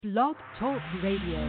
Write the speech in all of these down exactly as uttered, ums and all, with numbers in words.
Blog Talk Radio.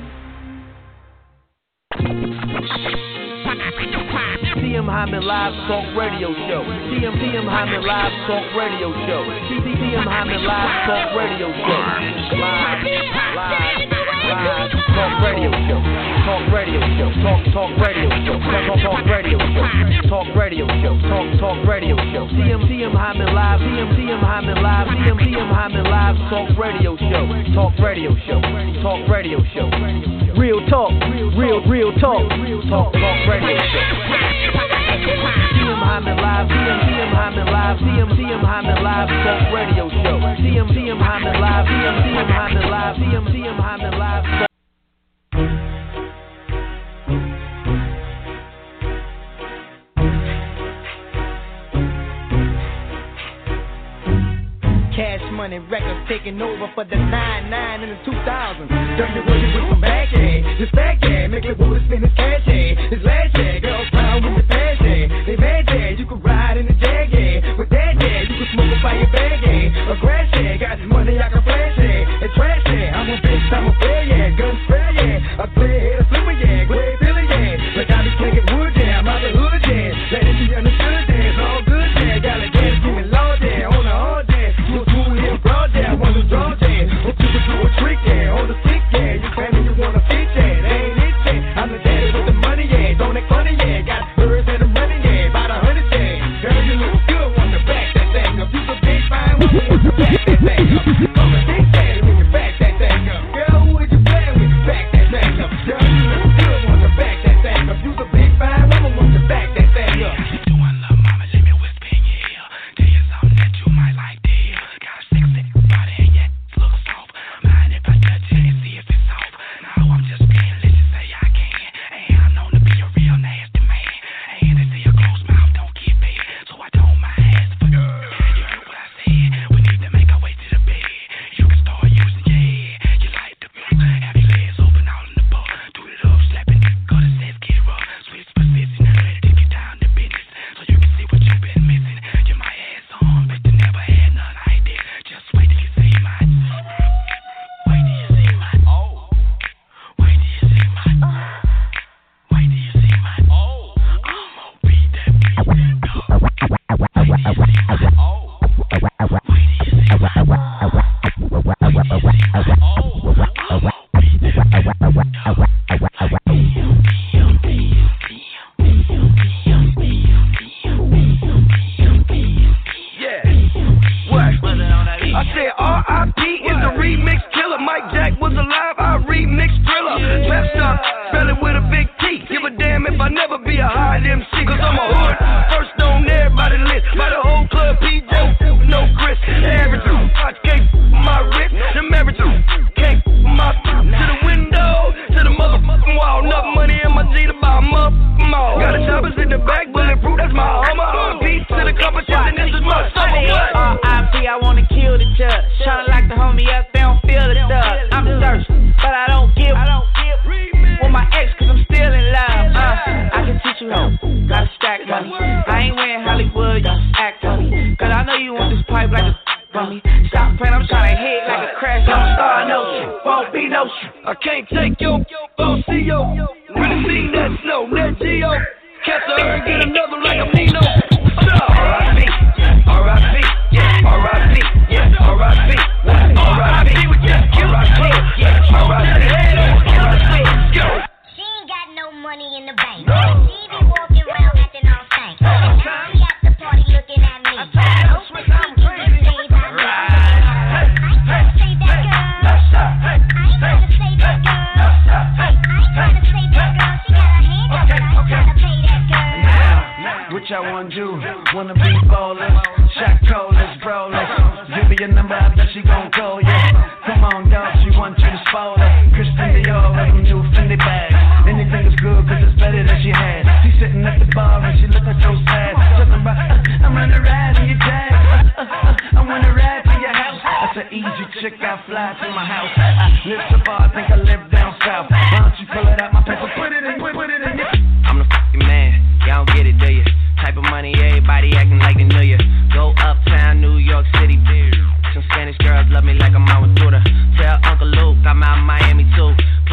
T M Hyman Live Talk Radio Show. T M T M Hyman Live Talk Radio Show. T M Hyman Live Talk Radio Show. Live, live, live Talk Radio Show. Talk Radio Show. Talk Talk Radio Show. Talk Talk Radio Show. Talk Radio Show. Talk Talk Radio Show. T M T M Hyman Live. T M T M Hyman Live. T M T M Hyman Live Talk Radio Show. Talk Radio Show. Talk Radio Show. Real talk. Real real talk. Talk Talk Radio Show. T M Hyman Live, T M T M Hyman Live, T M T M Hyman Live Talk Radio Show. T M T M Hyman Live, T M T M Hyman Live, T M T M Hyman Live. Cash Money Records taking over for the nine nine in the two thousands. Dirty working with some back yeah. This back yeah, make it water spin his cash yeah. This last yeah, girls proud with the fast yeah. They mad yeah, you can ride in the jag yeah. With that yeah, you can smoke a fire bag yeah. A grass yeah, got this money I can flash yeah. It's trash yeah, I'm a bitch, I'm a player yeah. Gun spray yeah, I play hit a flipper yeah. Grey Billy yeah, like I be taking wood yeah. I'm out the hood yeah, let it be understood yeah. It's all good yeah, gotta dance, give me low yeah. On the hard yeah. I want to draw yeah. Hope you can do a trick, yeah. On the stick, yeah. You family, you wanna fit, yeah. That ain't it, yeah. I'm the daddy with the money, yeah. Don't act funny, yeah. Got birds and the money, yeah. About a hundred, yeah. Girl, you look good, want to back that thing up. You a big fine woman, want to back that thing up. Come and big daddy when you back that thing up. Girl, who would you play with? Back that thing up. Girl, you look good, want to back that thing up. You a big fine woman, want to back that thing up. You want love, mama, let me whisper in your ear. Tell you something that you might like to hear. Got a six six. Chick, I fly to my house. I live so far, I think I live down south. Why don't you pull it out my paper, put it in, put, put it in your... I'm the fucking man, y'all don't get it, do you? Type of money, everybody acting like they knew you. Go uptown, New York City, some Spanish girls love me like I'm out with Buddha. Tell Uncle Luke I'm out my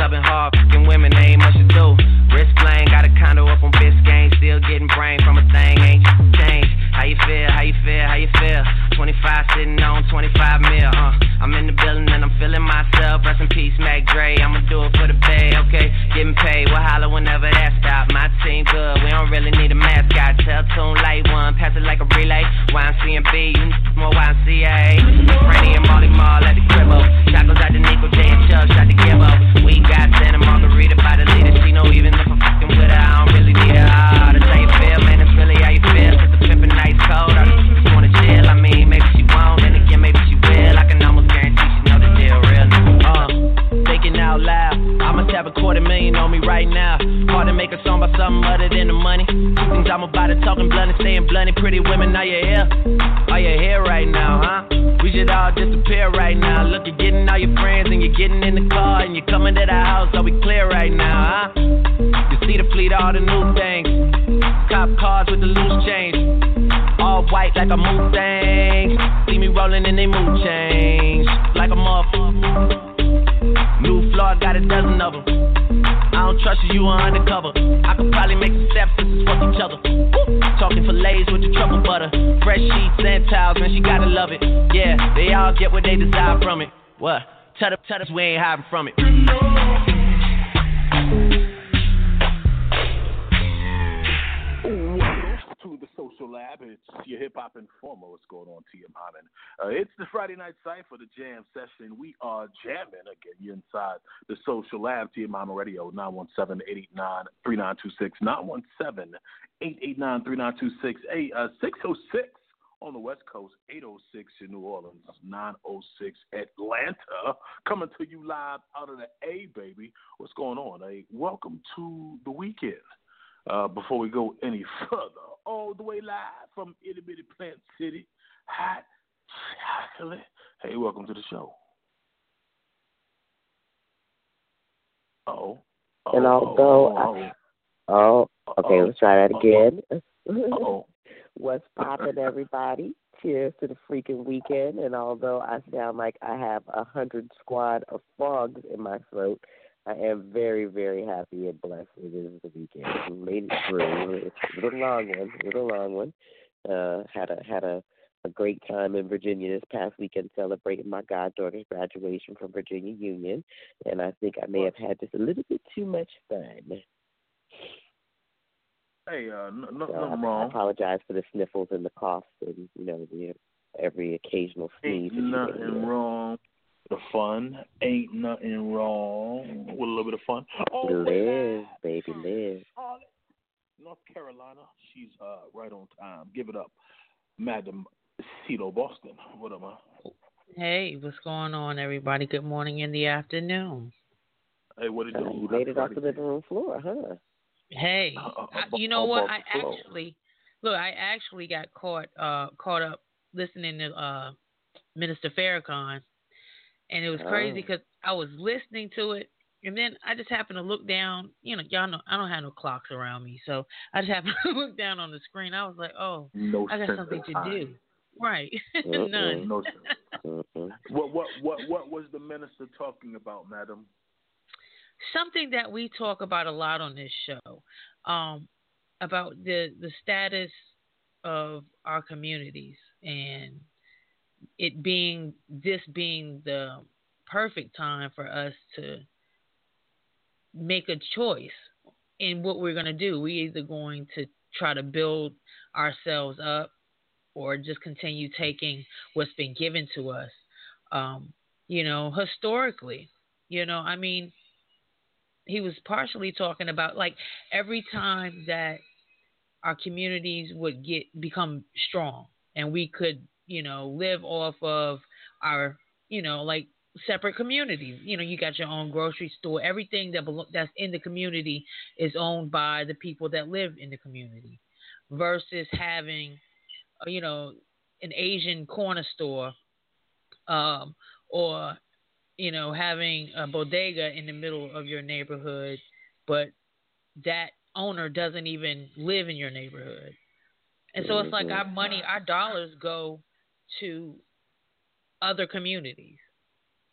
clubbing hard, fucking women, ain't much to do. Wrist playing, got a condo up on Biscayne, still getting brain from a thing, ain't changed. How you feel, how you feel, how you feel? twenty-five sitting on twenty-five mil, uh. I'm in the building and I'm feeling myself. Rest in peace, Mac Dre, I'ma do it for the bay, okay? Getting paid, we'll holler whenever that stop. My team good, we don't really need a mascot. Tell tune light one, pass it like a relay. Y M C and B, you more Y M C A. Franny and Molly Mall at the cribbo. Chacos out the Nico, J and Chubb, shot the Gibbo. We got Santa Margarita by the leader. She know even if I'm fucking with her, I don't really need her. Ah, that's how you feel, man, that's really how you feel. Cause the pimpin' nice cold, I just wanna chill. I mean, maybe she won't, and again, maybe she will. I can almost guarantee she know the deal, real. Uh, thinking out loud, I must have a quarter million on me right now. Hard to make a song about something other than the money. Two things I'm about to talking blunt and staying blunt. Pretty women, are you here? Are you here right now, huh? We should all disappear right now. Look, you're getting all your friends and you're getting in the car and you're coming to the house. Are we clear right now, huh? You see the fleet, all the new things. Cop cars with the loose change. All white like a Mustang. See me rolling and they mood change. Like a motherfucker. New floor, got a dozen of them. I don't trust you, you are undercover. I could probably make some steps and fuck each other. Woo. Talking fillets with the truffle butter. Fresh sheets and towels, man, she gotta love it. Yeah, they all get what they desire from it. What? Tell us, tell us we ain't hiding from it. To the Social Lab, it's your hip hop informer. What's going on, T M Hyman? Uh, it's the Friday night cypher, the jam session. We are jamming again. You're inside the Social Lab, T M Hyman Radio, nine one seven, eight eight nine, three nine two six, nine one seven, eight eight nine, three nine two six, hey, uh, six oh six on the West Coast, eight oh six in New Orleans, nine oh six Atlanta, coming to you live out of the A, baby. What's going on? Hey, welcome to the weekend. Uh, before we go any further, all the way live from Itty Bitty Plant City, hot chocolate. Hey, welcome to the show. Oh. oh and although, oh, I, oh, okay, oh, let's try that again. Oh. What's poppin', everybody? Cheers to the freaking weekend. And although I sound like I have a hundred squad of frogs in my throat, I am very, very happy and blessed. It is the weekend. We made it through. It's a little long one. A little long one. Uh, had a had a, a great time in Virginia this past weekend celebrating my goddaughter's graduation from Virginia Union, and I think I may have had just a little bit too much fun. Hey, uh, n- nothing so I, wrong. I apologize for the sniffles and the coughs and you know the every occasional sneeze. Ain't nothing wrong. The fun ain't nothing wrong with a little bit of fun. Oh, live, baby, live. Charlotte, North Carolina. She's uh, right on time. Give it up, Madam Cito Boston. What am I? Hey, what's going on, everybody? Good morning in the afternoon. Hey, what did you uh, do? You made it off the living room floor, huh? Hey, Uh, uh, I, uh, you know uh, what? uh, I flow. actually look. I actually got caught uh, caught up listening to uh, Minister Farrakhan. And it was crazy because I was listening to it, and then I just happened to look down. You know, y'all know I don't have no clocks around me, so I just happened to look down on the screen. I was like, "Oh, no I got something to time. do." Right? Mm-mm. None. No sense. What what what what was the minister talking about, Madam? Something that we talk about a lot on this show, um, about the the status of our communities and it being this being the perfect time for us to make a choice in what we're going to do. We're either going to try to build ourselves up or just continue taking what's been given to us. Um, you know, historically, you know, I mean, he was partially talking about like every time that our communities would get become strong and we could, you know, live off of our, you know, like separate communities. You know, you got your own grocery store. Everything that belo- that's in the community is owned by the people that live in the community versus having, uh, you know, an Asian corner store um, or, you know, having a bodega in the middle of your neighborhood, but that owner doesn't even live in your neighborhood. And so it's like our money, our dollars go to other communities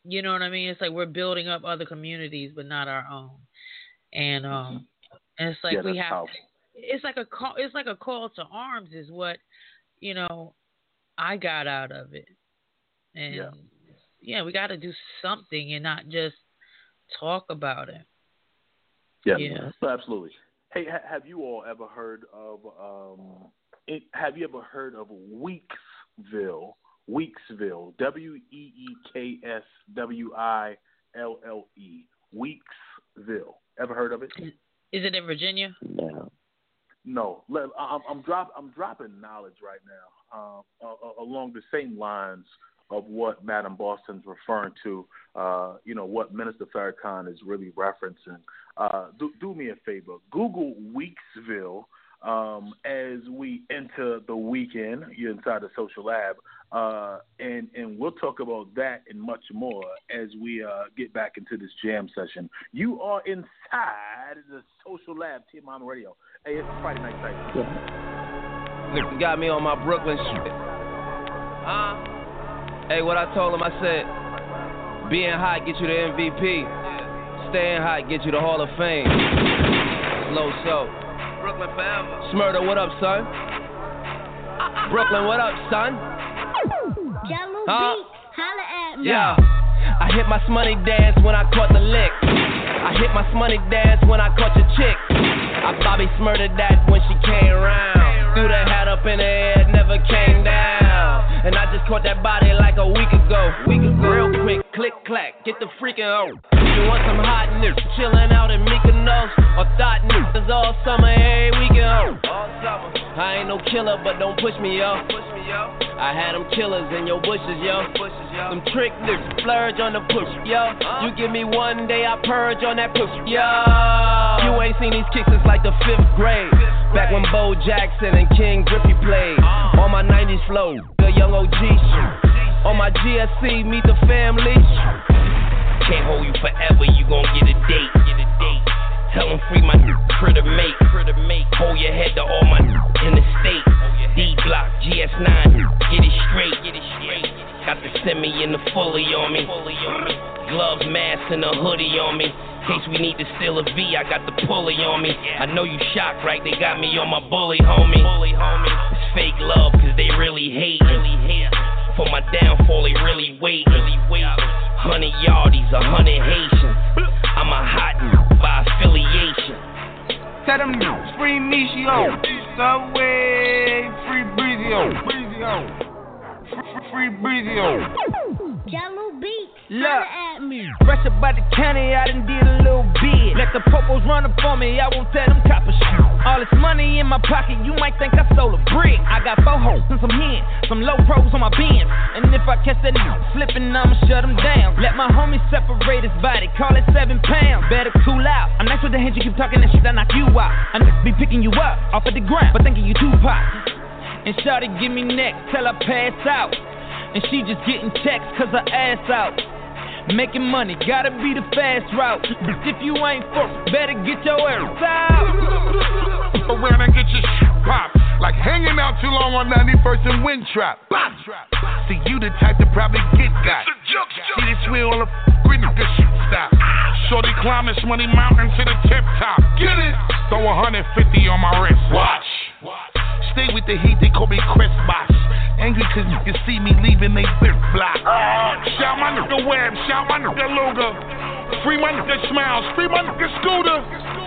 You know what I mean? It's like we're building up other communities, but not our own. And um, and it's like Yeah, we that's have. powerful. It's like a call. It's like a call to arms. Is what, you know, I got out of it. And Yeah. yeah, we got to do something and not just talk about it. Yeah, Yeah. absolutely. Hey, ha- have you all ever heard of? Um, it, have you ever heard of Weeksville? Weeksville, W E E K S W I L L E, Weeksville. Ever heard of it? Is it in Virginia? No. No. Let- I'm, I'm drop. I'm dropping knowledge right now, um, uh, along the same lines of what Madam Boston's referring to. Uh, you know what Minister Farrakhan is really referencing. Uh, do, do me a favor. Google Weeksville. Um, as we enter the weekend, you're inside the Social Lab, uh, and, and we'll talk about that and much more as we uh, get back into this jam session. You are inside the Social Lab, T M I Radio. Hey, it's Friday Night Sight. Yeah. You got me on my Brooklyn shit. Uh, hey, what I told him, I said, being hot get you the M V P. Staying hot get you the Hall of Fame. Slow so. Brooklyn forever. Smurda, what up, son? Brooklyn, what up, son? Jello huh? Beat, holla at me. Yeah, I hit my smoney dance when I caught the lick. I hit my smoney dance when I caught your chick. I Bobby Smurda that when she came round. Threw the hat up in the air, never came down. And I just caught that body like a week ago. Week ago. Real quick, click clack, get the freaking on. You want some hot niggas chillin' out in Mykonos, or thought niggas all summer, every weekend, oh. All summer. I ain't no killer, but don't push me, yo. Push me, yo. I had them killers in your bushes, yo. Bushes, yo. Them trick niggas splurge on the push, yo. Huh? You give me one day, I purge on that push, yo. You ain't seen these kicks since like the fifth grade. Fifth Back grade. When Bo Jackson and King Griffey played. Uh. On my nineties flow, the young O G shit. On my G S C, meet the family. Can't hold you forever, you gon' get a date, get a date. Tell them free my critter mate, critter mate. Hold your head to all my in the state. D block, G S nine, get it straight, get it straight. Got the semi and the fully on me. Gloves, mask, and a hoodie on me. In case we need to steal a V, I got the pulley on me. I know you shocked, right? They got me on my bully, homie. It's fake love, cause they really hate. Really hate. For my downfall, they really wait. Really wait. Hundred yardies, a hundred Haitians. I'm a hot n- by affiliation. Tell them n- free Michio. Subway, free Breezio. Breezio. Free Breezio. Jello Beat, Look, holla at me. fresh up out the county, I done did a little bit. Let the popos run up on me, I won't tell them coppers shit. All this money in my pocket, you might think I stole a brick. I got four hoes and some hen, some low pros on my Benz. And if I catch that nigga slipping, I'ma shut him down. Let my homie separate his body, call it seven pounds. Better cool out, I'm nice with the hands, you keep talking that shit, I knock you out. I be picking you up, off of the ground, but thinking you Tupac. And shawty give me neck till I pass out. And she just getting checks cause her ass out. Making money, gotta be the fast route. If you ain't fuck, better get your ass out. Around and get your shit popped. Like hanging out too long on ninety-first and Windtrap. See, you the type to probably get got. See this wheel on the f***ing nigga shit stop. Shorty climb this money mountain to the tip top. Get it? Throw one hundred fifty on my wrist. Watch. Stay with the heat, they call me Chris Bosh. Angry cause you can see me leaving they big block. Shout my nigga Web, shout my nigga Luger. Free my nigga Smiles, free my nigga Scooter.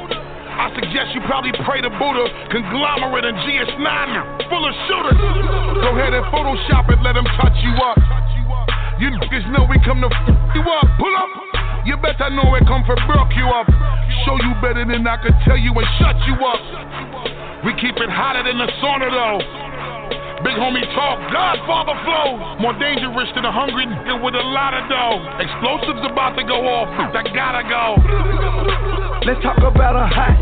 I suggest you probably pray to Buddha. Conglomerate and G S nine full of shooters. Go ahead and Photoshop it, let them touch you up. You niggas know we come to f*** you up. Pull up. You better know it come for broke you up. Show you better than I could tell you and shut you up. We keep it hotter than the sauna though. Big homie talk, Godfather flow. More dangerous than a hungry nigga with a lot of dough. Explosives about to go off, I gotta go. Let's talk about a hot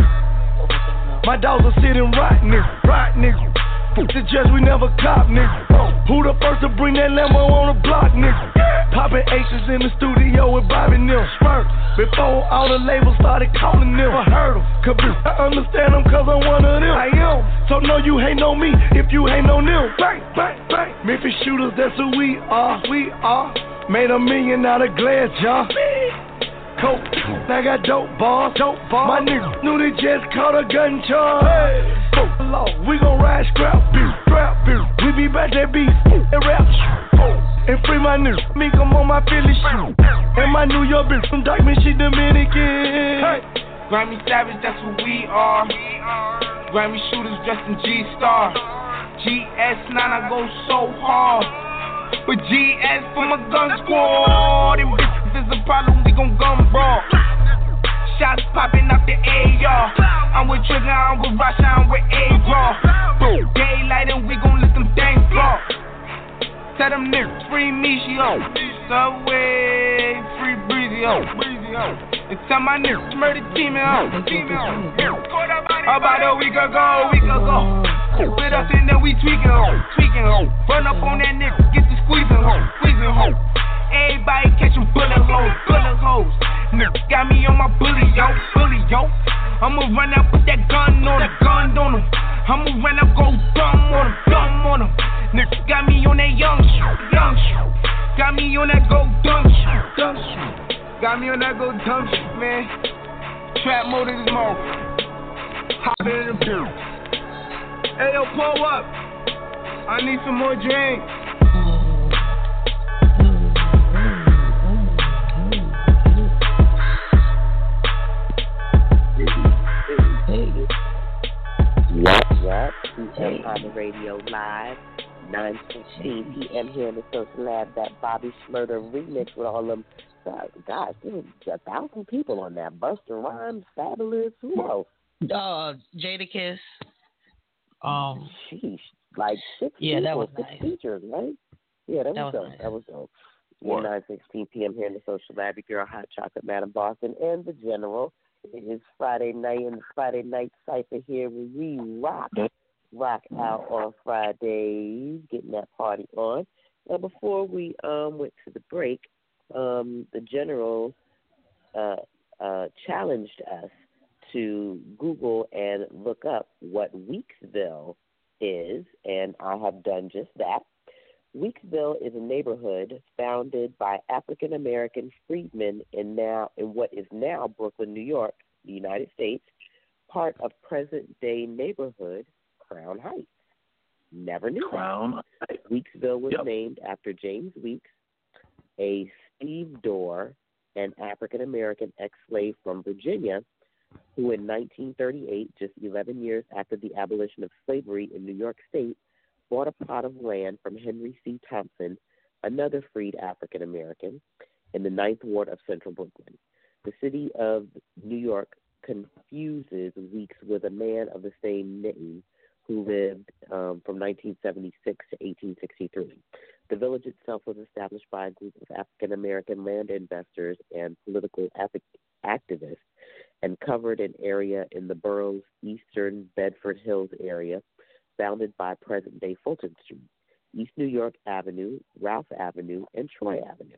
nigga. My dogs are sitting right nigga, right nigga. Fuck the judge, we never cop nigga. Who the first to bring that Lambo on the block nigga? Popping H's in the studio with Bobby Neal. Smirk. Before all the labels started calling them. I heard them. Cause I understand them cause I'm one of them. I am. So no, you hate on me if you hate on them. Bang, bang, bang. Memphis shooters, that's who we are. We are. Made a million out of glass jar. Coke, I got dope balls. Dope balls. My niggas knew they just caught a gun charge. Hey. We gon' ride scrap beef, scrap beef. We be back that beef and rap. And free my niggas, me come on my Philly shit. And my New York bitch from Dykeman, she Dominican. Hey. Grammy Savage, that's who we are. Grammy shooters dressed in G-Star. G S nine, I go so hard. With G S for my gun squad. Them bitches is a problem, we gon' gun brawl. Shots popping out the A R. I'm with Trigger, I'm with Rasha, I'm with A-Raw. Daylight and we gon' let them things fall. Tell them niggas, free Michio. Subway, free Breezy, oh. And tell my niggas, murder team out. About a week ago, week ago. With us and then we tweaking, ho, tweaking, ho. Run up on that nigga, get the squeezing, ho, squeezing, ho. Everybody catching bullet holes, bullet holes. Nigga got me on my bully, yo, bully, yo. I'ma run out, put that gun on him, gun on him. I'ma run out, go dumb on him, dumb on him. Nigga got me on that young shit, young shit. Got me on that go dumb shit, dumb shit. Got me on that go dumb shit, man. Trap mode in this mode. Hop in the bill. Hey, yo, pull up. I need some more drink. What, what? T M Hyman Radio Live, nine sixteen p.m. here in the Social Lab. That Bobby Shmurda remix with all them, uh, gosh, there was a thousand people on that. Busta Rhymes, Fabulous, who else? Uh, Jadakiss. Um, Sheesh, like six yeah, people, that was six nice. features, right? Yeah, that was, that was dope. Nice. That was dope. Yeah, nine sixteen p.m. here in the Social Lab. Your girl, Hot Chocolate Madam Boston, and the General. It is Friday night, and Friday night cipher here where we rock, rock out on Fridays, getting that party on. Now, before we um went to the break, um the General uh uh challenged us to Google and look up what Weeksville is, and I have done just that. Weeksville is a neighborhood founded by African American freedmen in now in what is now Brooklyn, New York, the United States, part of present-day neighborhood Crown Heights. Never knew Crown that. Weeksville was yep. named after James Weeks, a stevedore, an African American ex-slave from Virginia, who in nineteen thirty-eight, just eleven years after the abolition of slavery in New York State, bought a plot of land from Henry C. Thompson, another freed African American, in the Ninth Ward of Central Brooklyn. The city of New York confuses Weeks with a man of the same name who lived um, from nineteen seventy-six to eighteen sixty-three. The village itself was established by a group of African American land investors and political activists and covered an area in the borough's eastern Bedford Hills area, bounded by present-day Fulton Street, East New York Avenue, Ralph Avenue, and Troy Avenue.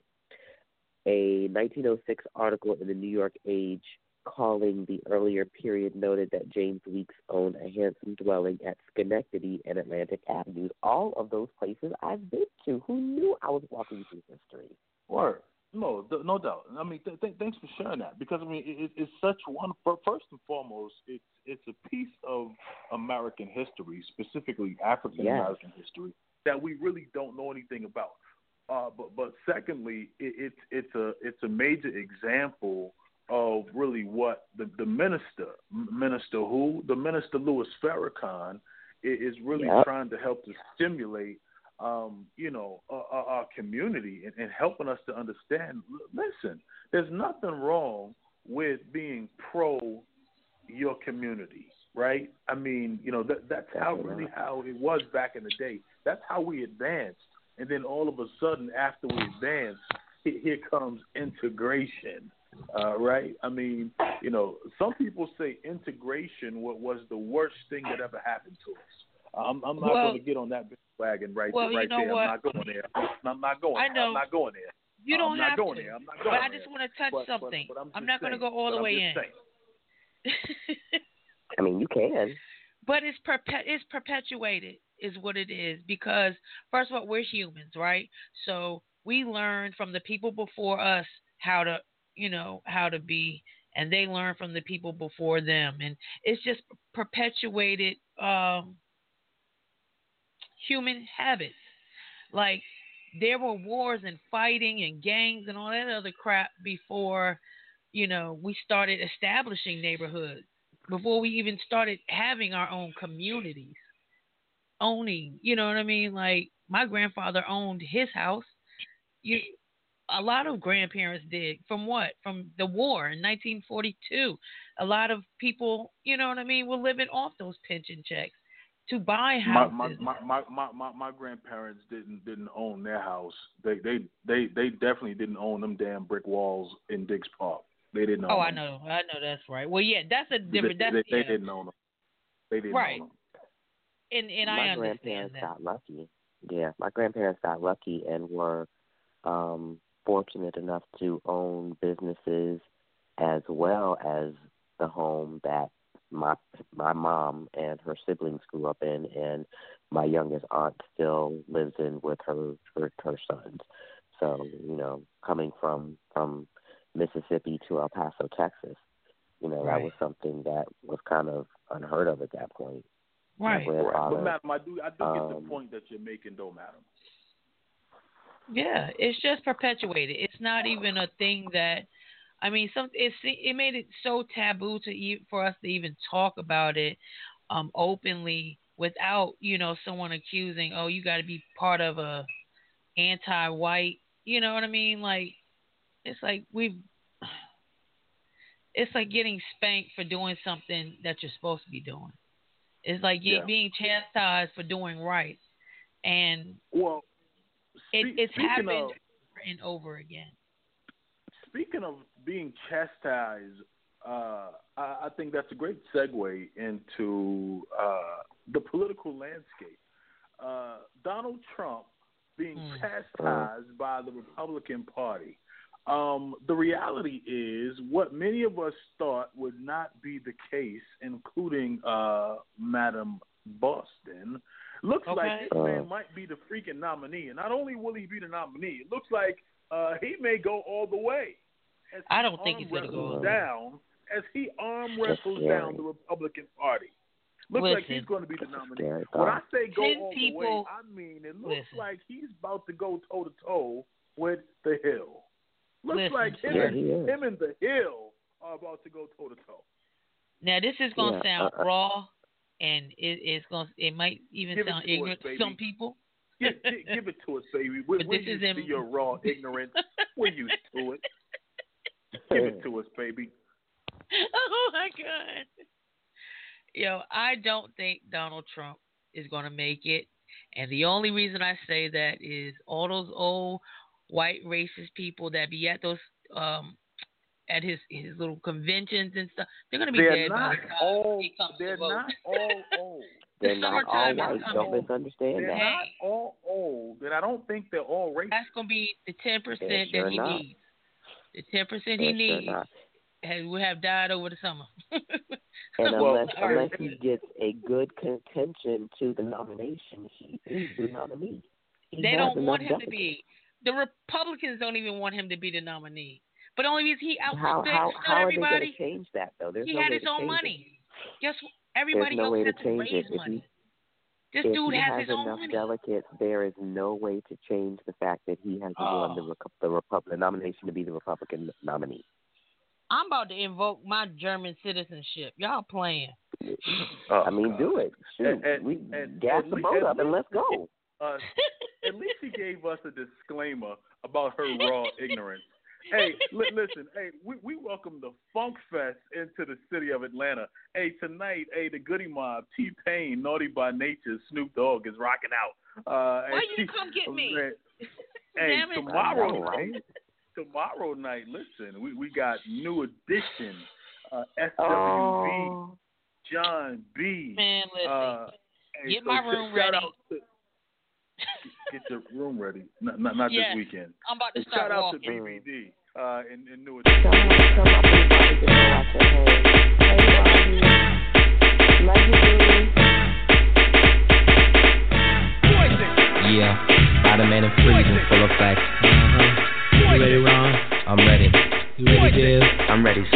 A nineteen oh six article in the New York Age calling the earlier period noted that James Weeks owned a handsome dwelling at Schenectady and Atlantic Avenues. All of those places I've been to. Who knew I was walking through history? Word. No, th- no doubt. I mean, th- th- thanks for sharing that, because I mean, it, it's such one. First and foremost, it's it's a piece of American history, specifically African American yes. history, that we really don't know anything about. Uh, but but secondly, it, it's it's a it's a major example of really what the, the minister, minister who the minister Louis Farrakhan is really yep. trying to help to stimulate. Um, you know, our, our community and, and helping us to understand, listen, there's nothing wrong with being pro your community, right? I mean, you know, that, that's how really how it was back in the day. That's how we advanced. And then all of a sudden, after we advance, here comes integration, uh, right? I mean, you know, some people say integration was the worst thing that ever happened to us. I'm, I'm not well, going to get on that wagon right, well, right you know there. what? I'm not going there. I'm not going. I know. I'm not going there. You don't I'm have not going to. there. I'm not going but I just there. want to touch but, something. But, but I'm, I'm not going to go all the I'm way in. I mean, you can. But it's perpe- it's perpetuated is what it is, because first of all, we're humans, right? So we learned from the people before us how to, you know, how to be, and they learn from the people before them, and it's just perpetuated um, human habits. Like there were wars and fighting and gangs and all that other crap before, you know, we started establishing neighborhoods, before we even started having our own communities, owning, you know what I mean? Like my grandfather owned his house. You, a lot of grandparents did. From what? From the war in nineteen forty-two. A lot of people, you know what I mean, were living off those pension checks to buy houses. My my, my, my, my, my grandparents didn't didn't own their house. They they, they they definitely didn't own them damn brick walls in Diggs Park. They didn't own Oh, them. I know. I know that's right. Well, yeah, that's a different. They, that's, they, they yeah. didn't own them. They didn't right. own them. And and my I understand grandparents that. got lucky. Yeah, my grandparents got lucky and were um, fortunate enough to own businesses as well as the home that my my mom and her siblings grew up in, and my youngest aunt still lives in with her her, her sons. So, you know, coming from from Mississippi to El Paso, Texas, you know, right. that was something that was kind of unheard of at that point. Right. right. But, madam, I do, I do um, get the point that you're making, though, madam. Yeah, it's just perpetuated. It's not even a thing that, I mean, some it's it made it so taboo to e- for us to even talk about it um, openly without, you know, someone accusing, oh, you got to be part of a anti-white, you know what I mean? Like, it's like we've, it's like getting spanked for doing something that you're supposed to be doing. It's like yeah. being chastised for doing right, and well, it, spe- it's happened of, over and over again. Speaking of being chastised, uh, I, I think that's a great segue into uh, the political landscape. Uh, Donald Trump being mm. chastised by the Republican Party. Um, the reality is what many of us thought would not be the case, including uh, Madam Boston. Looks okay. like this man might be the freaking nominee. And not only will he be the nominee, it looks like uh, he may go all the way. As I don't think he's going to go down as he arm wrestles down the Republican Party. Looks listen, like he's going to be the nominee. When I say go all people, the way, I mean it looks listen. like he's about to go toe to toe with the Hill. Looks listen, like him, yeah, and, him and the Hill are about to go toe to toe. Now this is going to yeah, sound uh, raw, and it, it's going. It might even give sound to ignorant us, baby. to some people. Give, give, give it to us, baby. We're, But we're this used is to in... your raw ignorance. We're used to it. Give it to us, baby. Oh my God. Yo, I don't think Donald Trump is going to make it. And the only reason I say that is all those old white racist people that be at those um at his his little conventions and stuff, they're going to be they're dead not by the time all, he comes They're to vote. not all old. They're the not all summertime white. is Don't coming. misunderstand They're that. not all old, and I don't think they're all racist. That's going to be the ten percent They're sure that he not. needs. The ten percent They're he sure needs not. has, will have died over the summer. And Well, unless I mean, unless he gets a good contention to the nomination, he is the nominee. He They has don't want enough him to delegates. be. The Republicans don't even want him to be the nominee. But only because he How outspent how how are they everybody. going to change that though? There's He no had way his to own change money. it. Guess what? Everybody There's no way else to has to change raise it. If money. he, This if dude he has has his own enough money. delegates, there is no way to change the fact that he has Oh. won the Recu- the, Repu- the nomination to be the Republican nominee. I'm about to invoke my German citizenship. Y'all playing. Oh, I mean, God. do it. Shoot, And- and- we and- gas at the le- boat at up and least- let's go. Uh, at least he gave us a disclaimer about her raw ignorance. Hey, li- listen, hey, we, we welcome the Funk Fest into the city of Atlanta. Hey, tonight, hey, the Goody Mob, T-Pain, Naughty by Nature, Snoop Dogg is rocking out. Uh, Why hey, you come get me? Hey, Damn it. tomorrow, I know, right? tomorrow night, listen, we, we got New Edition, uh, S W V, Oh. John B. Man, listen. Uh, hey, Get so my sh- room shout ready. out to- Get your room ready. Not, not, not Yes. this weekend. I'm about to And start shout out walking. to B B D uh, in, in New Come Edition. on, come up and body to go out there. Hey, hey, Bobby. Love you, dude. Yeah, Spider-Man and freezing full effect.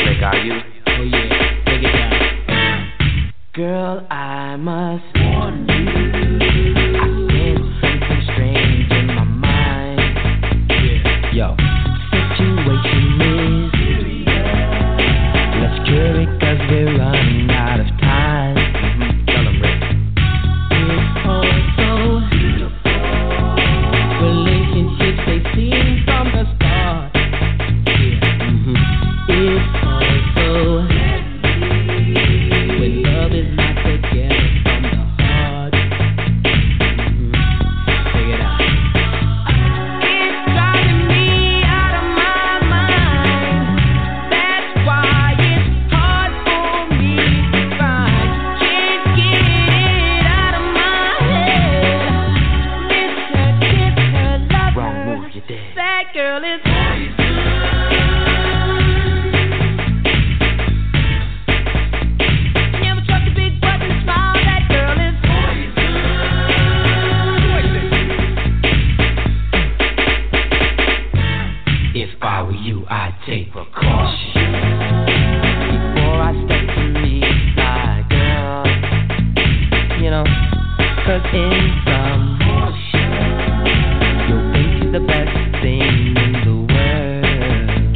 Slick, are you? Oh yeah, take it down. Girl, I must warn you, I sense something strange in my mind. Yeah. Yo. Situation is serious. Let's cure it cause we're running out of time. Mm-hmm. Tell 'em, Rick. It's all so beautiful. Relationships they seem from the start. Yeah. Mm-hmm. It's all so when love is not together from the heart. Mm-hmm. Check it out. It's driving me out of my mind. That's why it's hard for me to find. Can't get it out of my head. Miss her, kiss her, love Wrong her. move, you're dead. That girl is never trust a big button to smile. That girl is If I were you, I'd take precaution before I step to me, my girl. You know, cause in some motion, you'll think she's the best thing in the world.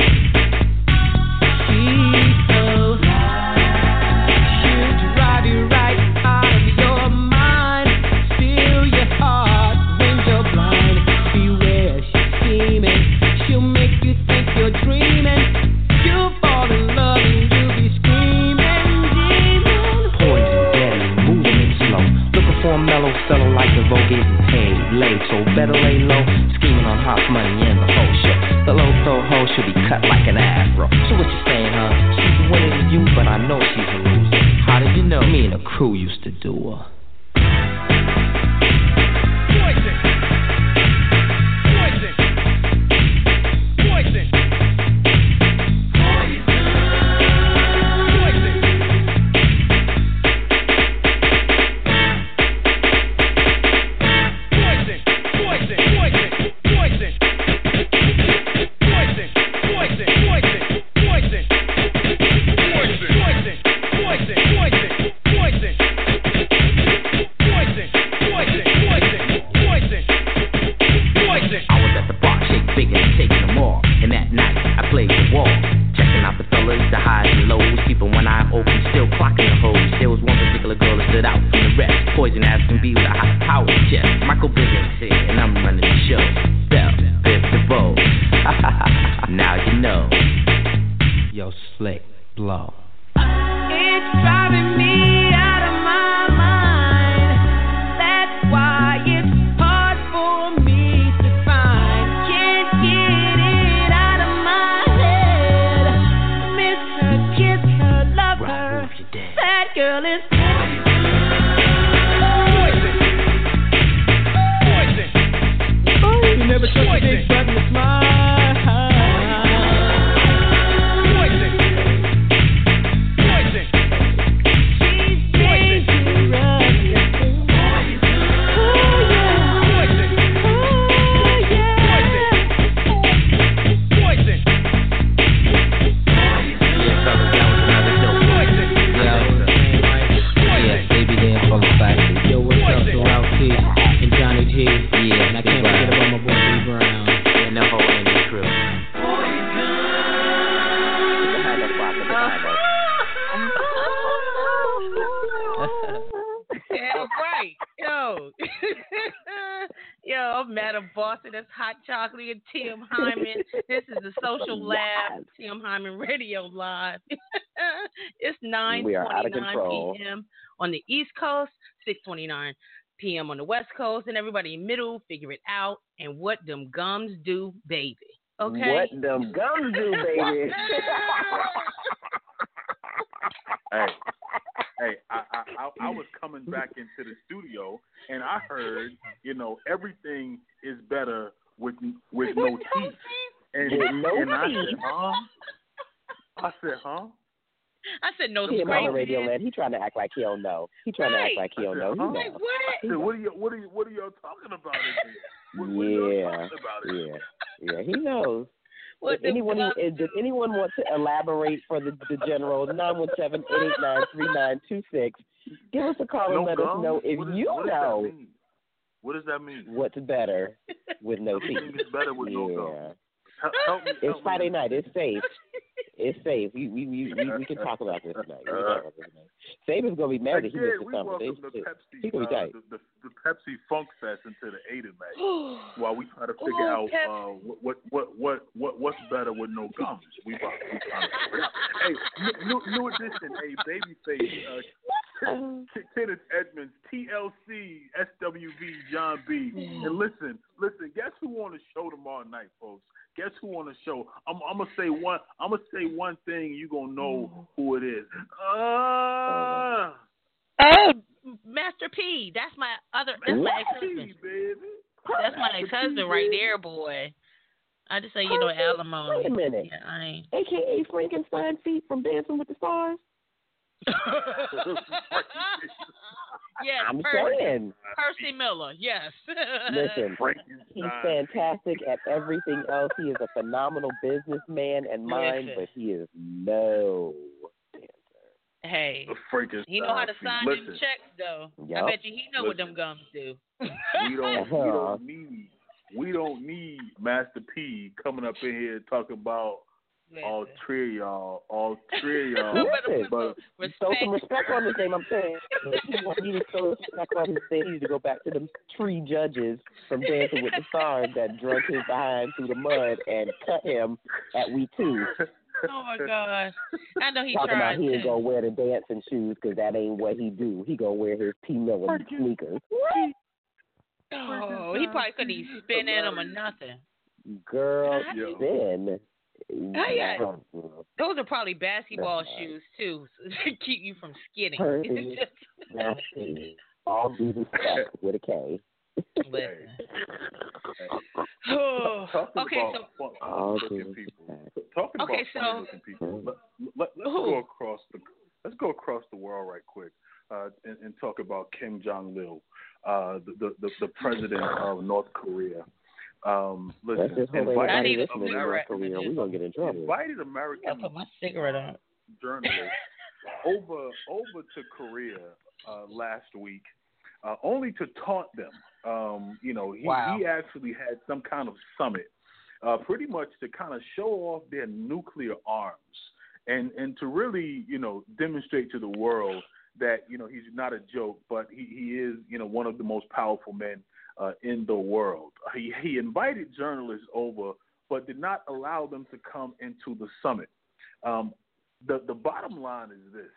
She's so she'll drive you right out of your mind, steal your heart when you're blind. Beware, she's scheming. She'll make you think you're dreaming. You'll fall in love and you'll be screaming, demon. Poison, deadly, moving slow. Looking for a mellow fellow like the Vogue getting paid late, so better lay low. Scheming on hot money and the whole show. The low pro hoe should be cut like an afro. So what you saying, huh? She's a winner to you, but I know she's a loser. How did you know? Me and the crew used to do her. Poison. Poison. Poison. I was at the bar, shake big and taking them all. And that night, I played the wall. Checking out the fellas, the highs and lows. Keeping one eye open, still clocking the hoes. There was one particular girl that stood out from the rest. Poison as can be with a high power chest. Michael Bivins here, and I'm running the show. Bell, Biff DeVoe. Now you know. Yo, Slick, blow. It's driving me out of my mind. That's why it's hard for me to find. Can't get it out of my head. Miss her, kiss her, love her. That girl is You never trust a big button to smile. Yo, what's up, so Ralph T and Johnny T? Yeah, and I can't forget about my boy B Brown. Yeah, no whole Andy crew. Yeah, right. Yo. Yo, I'm Madam Boston. That's Hot Chocolate and Tim Hyman. This is the Social Lab, Tim Hyman Radio Live. It's nine twenty-nine p.m. on the East Coast, six twenty-nine p.m. on the West Coast, and everybody in the middle, figure it out. And what them gums do, baby. Okay? What them gums do, baby. Hey, hey, I, I, I, I was coming back into the studio and I heard, you know, everything is better with with no teeth. And, With no and I teeth. said, huh? I said, huh? I said no He on the scrape. radio land. He trying to act like he don't know. He trying to act like he don't know. He Huh? know. I said, what are you what are you what are y'all talking about in here? What, what are y'all Yeah, talking about in here? yeah, yeah. He knows. What If the anyone, gums is, does anyone want to elaborate for the, the general? nine one seven, eight eight nine, three nine two six. Give us a call No and let gum? us know if What is- you what does that know mean? What does that mean? what's better with no teeth. Everything is better with no gum. Yeah. Help, help me, It's help Friday me. night. It's safe. It's safe. We we we we, we can talk about this tonight. We can talk about this tonight. Saban's gonna be mad that he Again, missed the we welcome conversation. the Pepsi, He's gonna be uh, tight. the, the, the Pepsi Funk Fest into the eight of May, while we try to figure Ooh, out Pep- uh, what, what what what what's better with no gums. We about we trying to figure it out. Hey, new, new edition, hey, Babyface, uh, K- Kenneth Edmonds, T L C, S W V, John B. And listen, listen, guess who on the show tomorrow night, folks? Guess who on the show? I'm, I'm gonna say one. I'm gonna say one thing. You gonna know who it is. Uh, Oh, Master P. That's my other. That's my ex P, husband. baby. That's my ex husband right there, boy. I just say you know alimony. Wait a minute. Yeah, I ain't. A K A Frankenstein feet from Dancing with the Stars. Yes, I'm Percy, saying. Percy Miller. Yes. Listen, he's fantastic at everything else. He is a phenomenal businessman and mind, Listen. but he is no dancer. Hey, The Frankenstein he know how to feet. sign Listen, them checks though. I Yup. bet you he know what Listen. them gums do. we don't we Uh-huh. don't need we don't need Master P coming up in here talking about all Listen. three of y'all, all three of y'all. Listen, but throw some respect on his name. I'm saying he needed to throw respect on his name. He needed to go back to them three judges from Dancing with the Stars that drug his behind through the mud and cut him at week two. Oh my God! I know he Talking tried about he ain't to. gonna wear the dancing shoes because that ain't what he do. He gonna wear his P Miller sneakers. Oh, he probably couldn't even spin in them or nothing. Girl, Yo. then. yeah. Oh, Those are probably basketball That's right. shoes too, to keep you from skidding. Perfect. That's it. All due respect with a K. Listen. Oh, Talking okay, about so fun All looking due people. respect. Talking Okay, about so- funny looking people. Let, let, let's Who? go across the let's go across the world right quick uh, and, and talk about Kim Jong Il, uh, the, the, the the president of North Korea. Um, listen, Let's just hope invited I everybody need a listening to North cigarette. Korea. We're gonna get in trouble. invited I'll American put my cigarette on. journalists over over to Korea uh, last week, uh, only to taunt them. Um, you know, he, Wow. he actually had some kind of summit, uh, pretty much to kind of show off their nuclear arms and and to really, you know, demonstrate to the world that, you know, he's not a joke, but he, he is, you know, one of the most powerful men uh, in the world. He he invited journalists over, but did not allow them to come into the summit. Um, the the bottom line is this: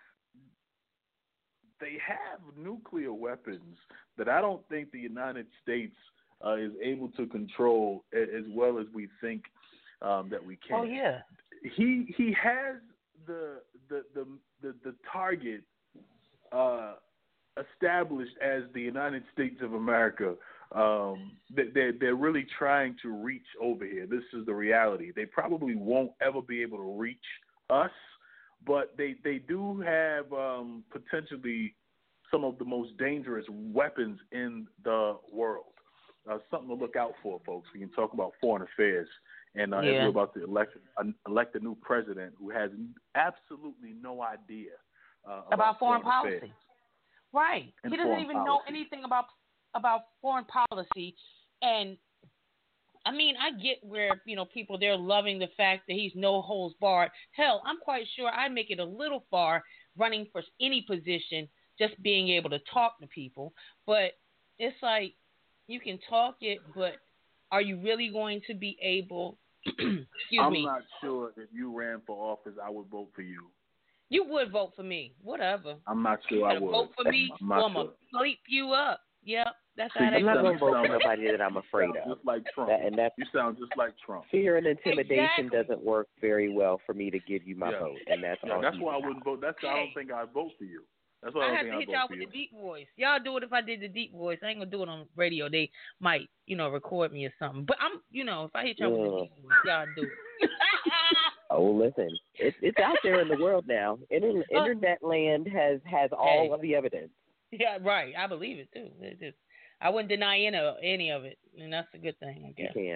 they have nuclear weapons that I don't think the United States uh, is able to control a- as well as we think um, that we can. Oh yeah. He he has the the the the, the target uh, established as the United States of America. Um, they- they're they're really trying to reach over here. This is the reality. They probably won't ever be able to reach us, but they they do have um, potentially some of the most dangerous weapons in the world. Uh, something to look out for, folks. We can talk about foreign affairs, and uh, as Yeah. we're about to elect uh, elect a new president who has absolutely no idea uh, about, About foreign affairs. policy. Right. And He doesn't foreign even know policy. anything about about foreign policy. And I mean, I get where, you know, people, they're loving the fact that he's no holds barred. Hell, I'm quite sure I make it a little far running for any position, just being able to talk to people. But it's like, you can talk it, but are you really going to be able, excuse I'm me, not sure if you ran for office, I would vote for you. you would vote for me. Whatever. I'm not sure You I gotta would. vote for me, I'm or not I'm going to sure. sleep you up. Yep, that's See, how you they I'm not sound- gonna you vote for sound- nobody that I'm afraid you sound of. Just like Trump. That, and that's You sound just like Trump. fear and intimidation Exactly. doesn't work very well for me to give you my Yeah. vote, and that's Yeah, all. that's you why I got. wouldn't vote. That's why I don't think I'd vote for you. That's why I I don't have think to I'd hit vote y'all for with you. the deep voice. Y'all do it if I did the deep voice. I ain't gonna do it on radio. They might, you know, record me or something. But I'm, you know, if I hit y'all with the Yeah. deep voice, y'all do it. Oh, listen, it's it's out there in the world now. Inter- Internet land has has all Hey. of the evidence. Yeah, right. I believe it too. It just, I wouldn't deny any of, any of it, and that's a good thing, I You guess. can't.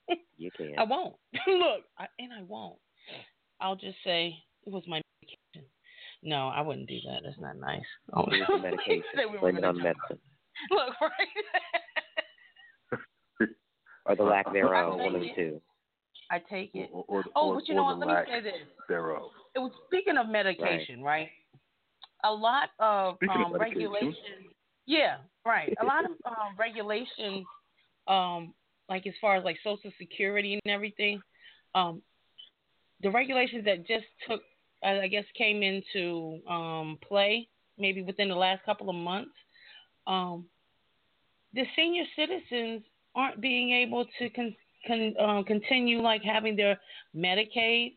You can. I won't. Look, I, and I won't. I'll just say it was my medication. No, I wouldn't do that. That's not nice. Oh, it was the medication. Blame it on medicine. Look, right. Or the lack thereof, one of the two. I take it. Or, or, oh, or, but you know what? Let me say this. Thereof. It was speaking of medication, right? right? A lot of um, of regulations. Yeah, right. A lot of um, regulations, um, like as far as like Social Security and everything, um, the regulations that just took, I guess, came into um, play maybe within the last couple of months. Um, the senior citizens aren't being able to con- con- uh, continue like having their Medicaid.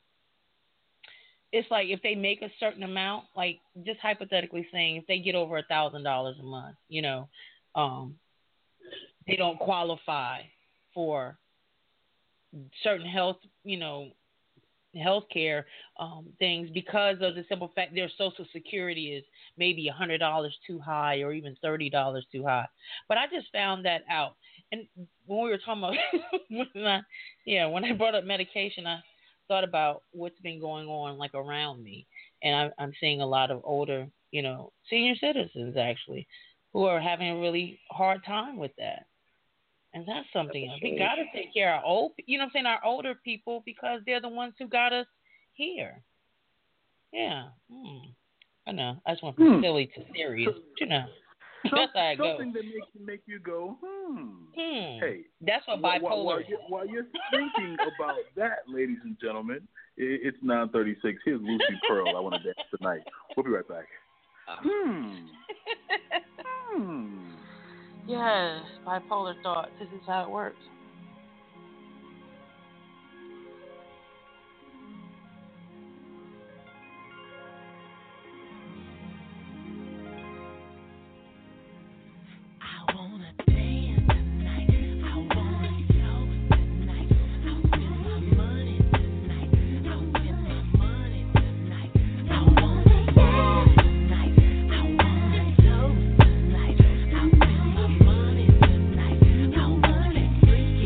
It's like if they make a certain amount, like just hypothetically saying, if they get over a thousand dollars a month, you know, um, they don't qualify for certain health, you know, healthcare um, things because of the simple fact their Social Security is maybe a hundred dollars too high or even thirty dollars too high. But I just found that out, and when we were talking about, when I, yeah, when I brought up medication, I thought about what's been going on like around me, and I, I'm seeing a lot of older, you know, senior citizens actually who are having a really hard time with that. And that's something that's we got to take care of our old, you know what I'm saying, our older people, because they're the ones who got us here. Yeah. Hmm. I know. I just went from hmm. silly to serious. But you know. Some, that's how I go. Something that makes you, make you go, hmm. hmm. Hey. That's what bipolar while, while, is. you're, while you're thinking about that, ladies and gentlemen, it, it's nine thirty-six. Here's Lucy Pearl. I want to dance tonight. We'll be right back. Hmm. hmm. Yes, bipolar thoughts. This is how it works. I wanna dance tonight. I wanna flow tonight. I'll spend my money tonight. I'll spend my money tonight. I wanna dance tonight. I wanna flow tonight. I'll spend my money tonight. I wanna freak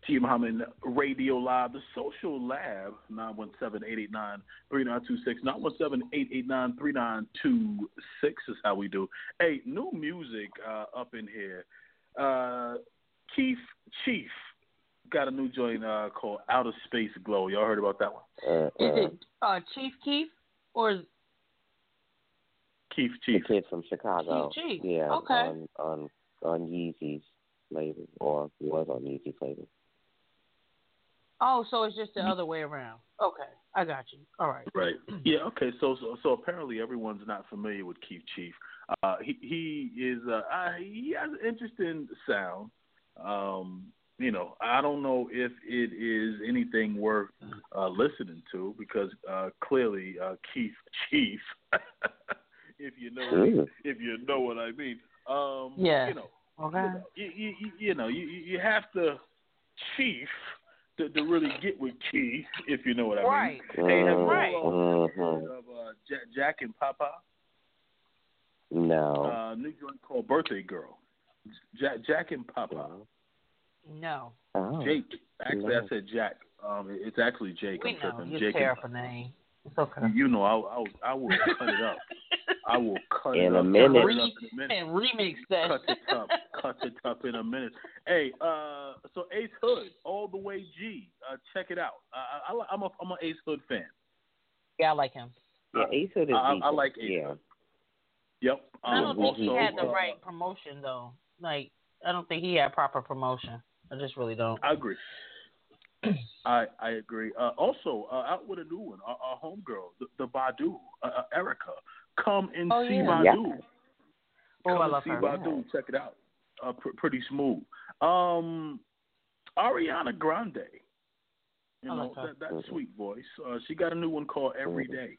T M Hyman Radio Live, the Social Lab, nine one seven, eight eight nine, three nine two six, nine one seven, eight eight nine, three nine two six is how we do. Hey, new music uh, up in here. Uh, Keith Chief got a new joint uh, called Outer Space Glow. Y'all heard about that one? Uh, Is it uh, Chief Keef or is Keith Chief? The kid from Chicago. Chief Chief. Yeah, Okay. on, on, on Yeezy's label, or was on Yeezy's label. Oh, so it's just the other way around. Okay, I got you. All right. Right. Yeah. Okay. So, so, so apparently everyone's not familiar with Keith Chief. Uh, he he is uh, uh, he has an interesting sound. Um, you know, I don't know if it is anything worth uh, listening to because uh, clearly uh, Keith Chief, if you know Ooh. if you know what I mean. Um, Yeah. You know. Okay. You, you, you, you know, you you have to chief. To, to really get with Keith, if you know what I mean. Right. Hey, have you Right. uh, heard of uh, Jack, Jack and Papa? No. Uh, new joint called Birthday Girl. Jack, Jack and Papa. No. Oh. Jake. Actually, No. I said Jack. Um, it's actually Jake. We I'm know. tripping. You're Jake terrible name. It's okay. And, you know, I, I, I will cut it up. I will cut In it a up. minute. Cut it up in a minute. And remix that. Cut it up. Cut it up in a minute. Hey, uh, so Ace Hood, All the Way G. Uh, check it out. Uh, I, I'm a I'm an Ace Hood fan. Yeah, I like him. Yeah, Ace Hood is I, I decent. like Ace Yeah. Hood. Yep. Um, I don't think he also, had the uh, right promotion though. Like, I don't think he had proper promotion. I just really don't. I agree. I I agree. Uh, also, uh, out with a new one, our, our homegirl, the, the Badu, uh, uh, Erica. Come and Oh, see yeah. Badu. Yeah. Oh, Come I and love see her. Badu. Check it out. Uh, pr- pretty smooth. Um, Ariana Grande. You I know like her. that, that sweet voice. Uh, she got a new one called Every Day.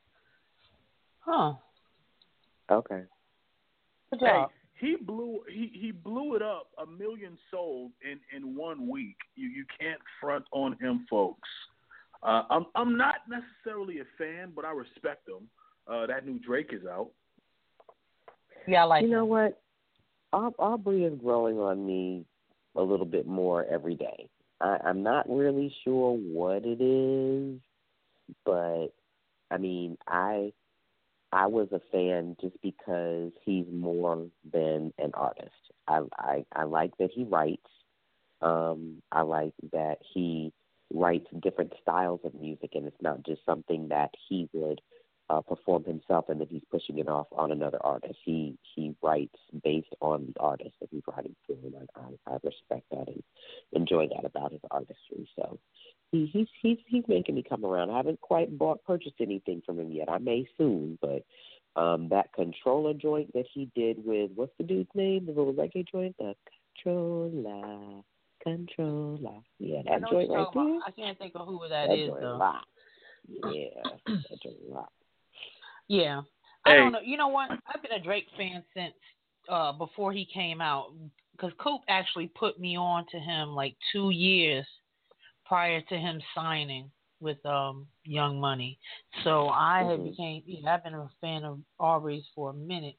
Huh. Okay. Good Hey, job. he blew he, he blew it up a million sold in, in one week. You you can't front on him, folks. Uh, I'm I'm not necessarily a fan, but I respect him. Uh, that new Drake is out. Yeah, I like You him. know what? Aub- Aubrey is growing on me a little bit more every day. I, I'm not really sure what it is, but I mean, I I was a fan just because he's more than an artist. I I, I like that he writes. Um, I like that he writes different styles of music, and it's not just something that he would uh, perform himself and then he's pushing it off on another artist. He he writes based on the artist that he's writing for, and I, I, I respect that and enjoy that about his artistry. So he, he's he's he's making me come around. I haven't quite bought purchased anything from him yet. I may soon, but um, that Controller joint that he did with what's the dude's name? The little reggae joint, the Controller. Controller. Yeah, I that know joint what right you're talking there. about. I can't think of who that, That is joint though. rock. Yeah, that joint rock. Yeah. I Hey. don't know. You know what? I've been a Drake fan since uh, before he came out because Coop actually put me on to him like two years prior to him signing with um, Young Money. So I had Mhm. became yeah, I've been a fan of Aubrey's for a minute.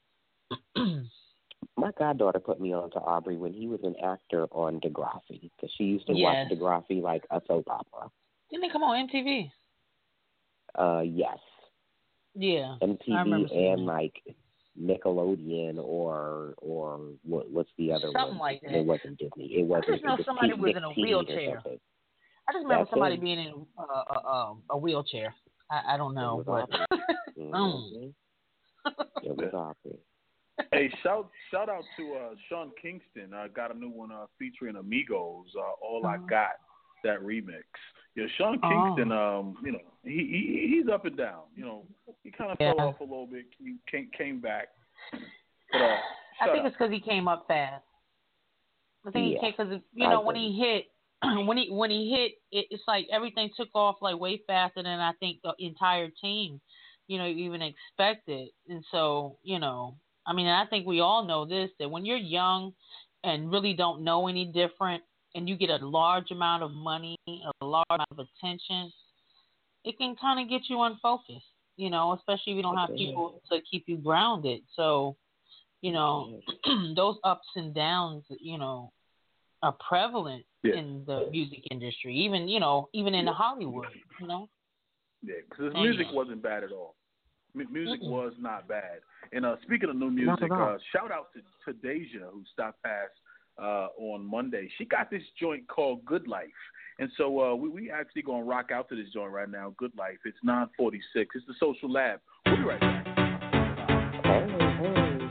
My goddaughter put me on to Aubrey when he was an actor on Degrassi, because she used to Yes. watch Degrassi like a soap opera. Didn't he come on M T V? Uh, yes, Yeah. M T I remember V seeing and that. like Nickelodeon or or what, what's the other Something one? like that. It wasn't Disney. It wasn't. just know it was somebody Pete- was Nick in a Teen or wheelchair. something. I just remember That's somebody him. being in uh, uh, um, a wheelchair. I, I don't know, It was but Aubrey. Mm. Mhm. It was Aubrey. Hey, shout shout out to uh, Sean Kingston. I uh, got a new one uh, featuring Amigos. Uh, All I Uh-huh. Got, that remix. Yeah, Sean Oh. Kingston. Um, you know, he, he he's up and down. You know, he kind of Yeah. fell off a little bit. He came came back. But, uh, I shut think up. it's because he came up fast. I think Yeah, he came because you I know when agree. he hit, when he when he hit, it, it's like everything took off like way faster than I think the entire team, you know, even expected. And so you know, I mean, I think we all know this, that when you're young and really don't know any different, and you get a large amount of money, a large amount of attention, it can kind of get you unfocused, you know, especially if you don't have Okay. people to keep you grounded. So, you know, those ups and downs, you know, are prevalent Yeah. in the music industry, even you know, even in Hollywood, you know. Yeah, because his Anyway. music wasn't bad at all. M- music Mm-mm. was not bad. And uh, speaking of new Not music, at all. uh, shout out to, to Deja, who stopped past uh, on Monday. She got this joint called Good Life. And so uh, we, we actually going to rock out to this joint right now, Good Life. It's nine forty-six. It's the Social Lab. We'll be right back. Hey, hey, hey, hey, hey.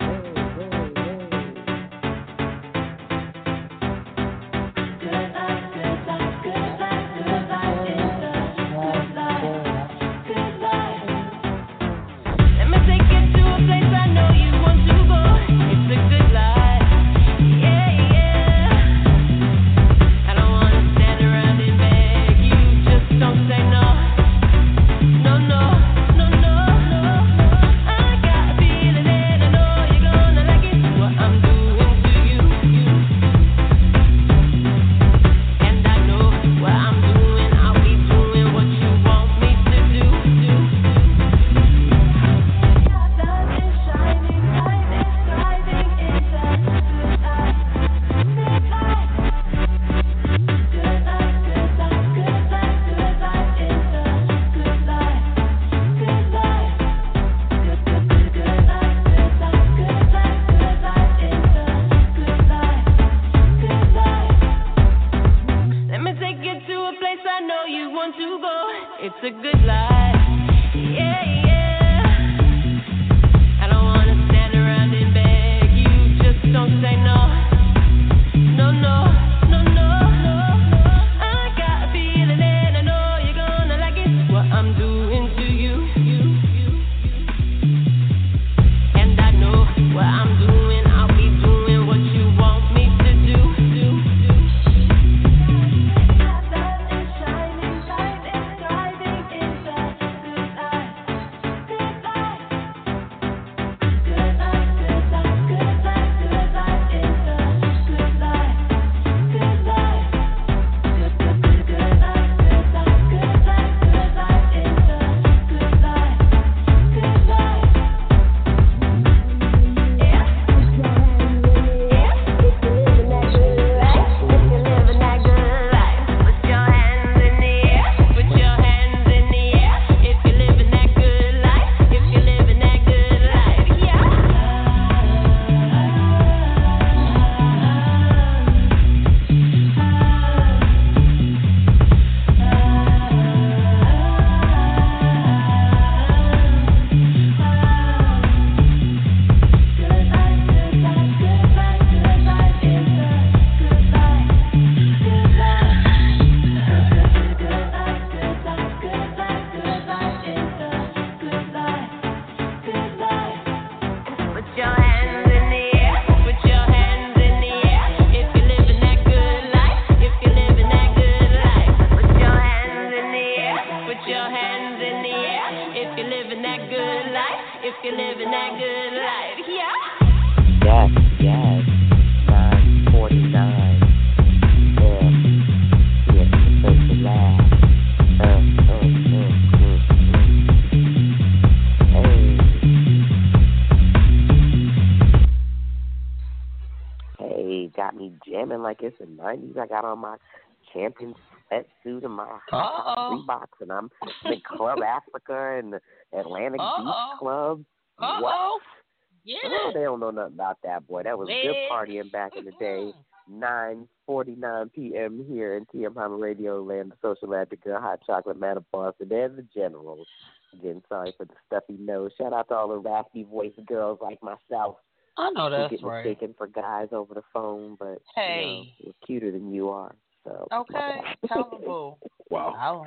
Like it's the nineties. I got on my champion sweatsuit and my Uh-oh. Reeboks, and I'm in Club Africa and the Atlantic Uh-oh. Beach Club. Uh-oh. What? Yeah. Oh, they don't know nothing about that, boy. That was Wait. good partying back in the day. nine forty-nine p.m. here in T M Hammer Radio Land, the Social Lab, the Girl Hot Chocolate Man of Boston, and the Generals. Again, sorry for the stuffy nose. Shout out to all the raspy voiced girls like myself. I know that's who get right. mistaken for guys over the phone, but Hey. you know, we're cuter than you are. So Okay, terrible. Wow.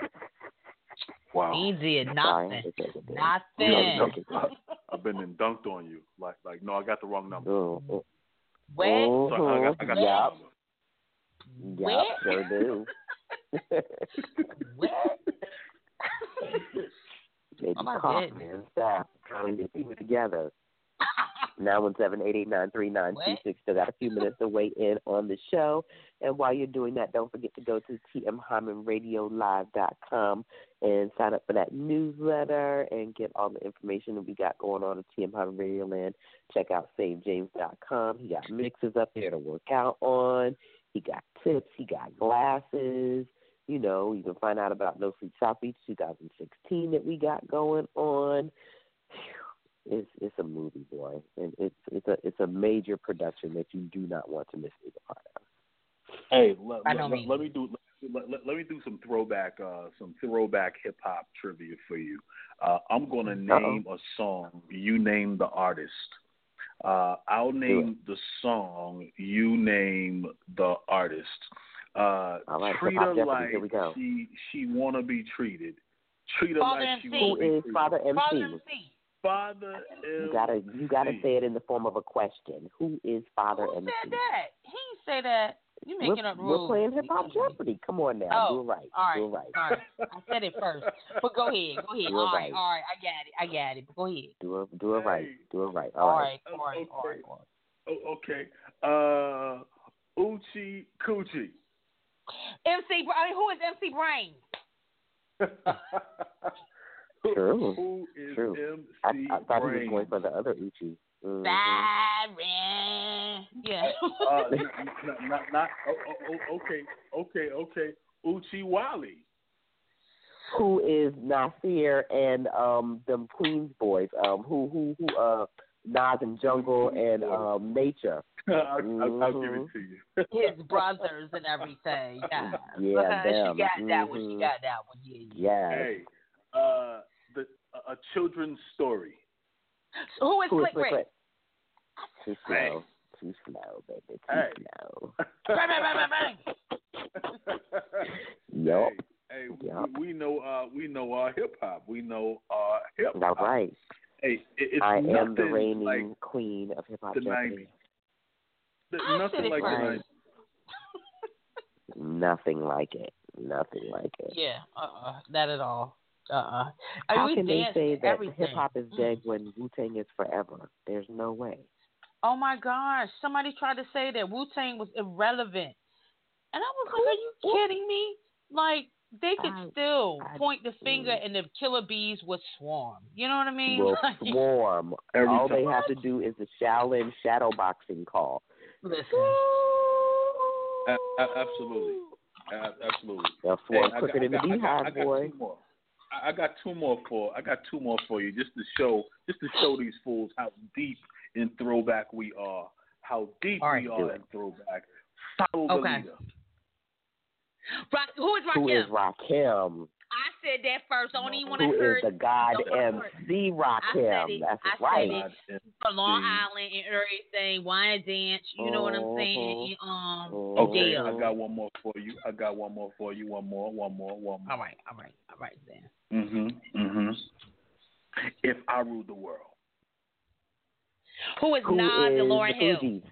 Wow. He did nothing. I've, Nothing. I've been and dunked on you. Like, like, no, I got the wrong number. Mm-hmm. Wet? So I got, I got the wrong number. Yep, sure do. Wet? Maybe Oh, my coffee goodness. and staff trying to get people together. nine one seven, eight eight nine, three nine two six. Still got a few minutes to weigh in on the show. And while you're doing that, don't forget to go to T M Hyman Radio Live dot com and sign up for that newsletter and get all the information that we got going on at T M Hyman Radio Land. Check out Save James dot com. He got mixes up there to work out on. He got tips. He got glasses. You know, you can find out about No Sleep South Beach twenty sixteen that we got going on. It's it's a movie, boy, and it's it's a it's a major production that you do not want to miss being a part of. Hey, let, I let, know let, me. let me do let, let, let me do some throwback uh, some throwback hip hop trivia for you. Uh, I'm gonna name Uh-oh. a song. You name the artist. Uh, I'll name the song. You name the artist. Uh, All right, treat Hip her Hop Jeopardy, like here we go. she she wanna be treated. Treat her Father like M C. she wanna Who be is treated. Father M C? Father M C. Father You M C. gotta you gotta say it in the form of a question. Who is Father Who M C? said that? He ain't say that. You We're, making up we're rules. playing Hip Hop Jeopardy. Come on now, Oh, do it right. all right, Do it right. all right. I said it first, but go ahead, go ahead. Do it All right, right. all right. I got it, I got it. But go ahead. Do it do it right. Hey. Do it right. All All right. right, all right, all right. All right. Oh, okay. Uh, Uchi Coochie. M C, I mean, who is M C Brain? True. Who is True. M I, C I thought Brain? he was going for the other Uchi. Mm-hmm. Byron. Yeah. uh, not, not, not, oh, oh, oh, okay, okay, okay. Uchi Wally. Who is Nasir and um them Queens boys? Um, who who who uh Nas and Jungle and um Nature. I'll, I'll, I'll give it to you. His brothers and everything. Yeah. Yeah, she them. got that one. She Mhm. got that one. Yeah. Yes. yeah. Hey, uh, the a children's story. So who is Who is Slick Rick? Rick? Too slow. Hey. Too slow, baby. Too Hey. slow. Bang, bang, bang, bang, bang. Yup. Hey, Yup. we, we know uh we know our hip hop. We know our hip hop. All right. Hey, it, it's I nothing am the reigning like queen of hip hop the Jeopardy. nineties. The- I Nothing said it like the first. nineties. Nothing like it. Nothing like it. Yeah. Uh. uh Not at all. Uh. uh I How mean, we can they danced say to that everything. hip hop is Mm. dead when Wu Tang is forever? There's no way. Oh my gosh! Somebody tried to say that Wu Tang was irrelevant, and I was like, "Are you kidding me?" Like they could I- still I- point the finger, and the killer bees would swarm. You know what I mean? Will Like, swarm. Every All they time. have to do is the Shaolin shadow boxing call. listen. A- a- absolutely, a- absolutely. They'll swarm Hey, I quicker got- than I the got- I got- I beehive, got boy. two more. I I got two more for I got two more for you just to show just to show these fools how deep in throwback we are. How deep All right, we do are it. in throwback. Follow the Okay. leader. Rock, who is Who is Rakim? Rakim? I said that first. I don't even want to Who hear is the God M C I said Rakim? it. That's I said right. it. From Long Island and everything, wine dance. You know what I'm saying? And, um, Okay, yeah. I got one more for you. I got one more for you. One more, one more, one more. All right, all right, all right then. Mhm, mhm. If I ruled the world. Who is Who Nas is and Lauren the Hill? Fugees?